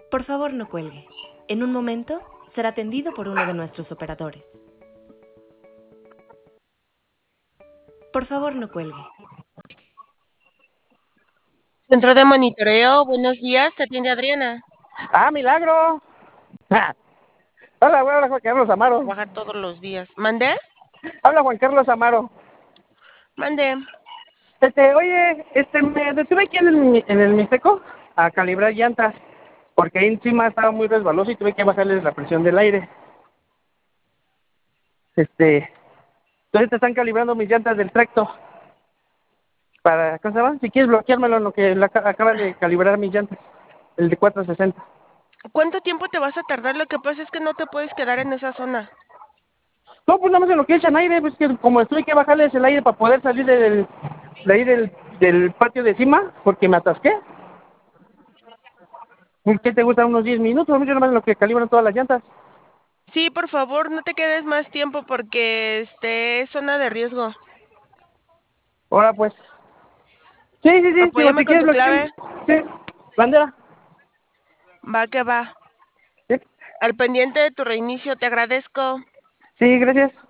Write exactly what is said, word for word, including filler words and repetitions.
Por favor, no cuelgue. En un momento será atendido por uno de nuestros operadores. Por favor, no cuelgue. Centro de monitoreo, buenos días, te atiende Adriana. ¡Ah, milagro! Ja. Hola, güey, habla Juan Carlos Amaro. Trabajar todos los días. ¿Mandé? Habla Juan Carlos Amaro. Mandé. Este, oye, este, me detuve aquí en el, en el Mixteco a calibrar llantas, porque ahí encima estaba muy resbaloso y tuve que bajarles la presión del aire. Este, entonces te están calibrando mis llantas del tracto. Para, ¿cómo se llama? Si quieres bloqueármelo en lo que la, acaban de calibrar mis llantas, el de cuatrocientos sesenta. ¿Cuánto tiempo te vas a tardar? Lo que pasa es que no te puedes quedar en esa zona. No, pues nada más en lo que echan aire, pues que como tuve que bajarles el aire para poder salir del, de ahí del, del patio de encima, porque me atasqué. ¿Qué te gusta? Unos diez minutos, mucho nada más en lo que calibran todas las llantas. Sí, por favor, no te quedes más tiempo porque este es zona de riesgo. Ahora pues. Sí, sí, sí, digo, Apóyame si con quieres tu bloquear. clave. Sí, bandera. Va que va. Sí, Al pendiente de tu reinicio, te agradezco. sí, gracias.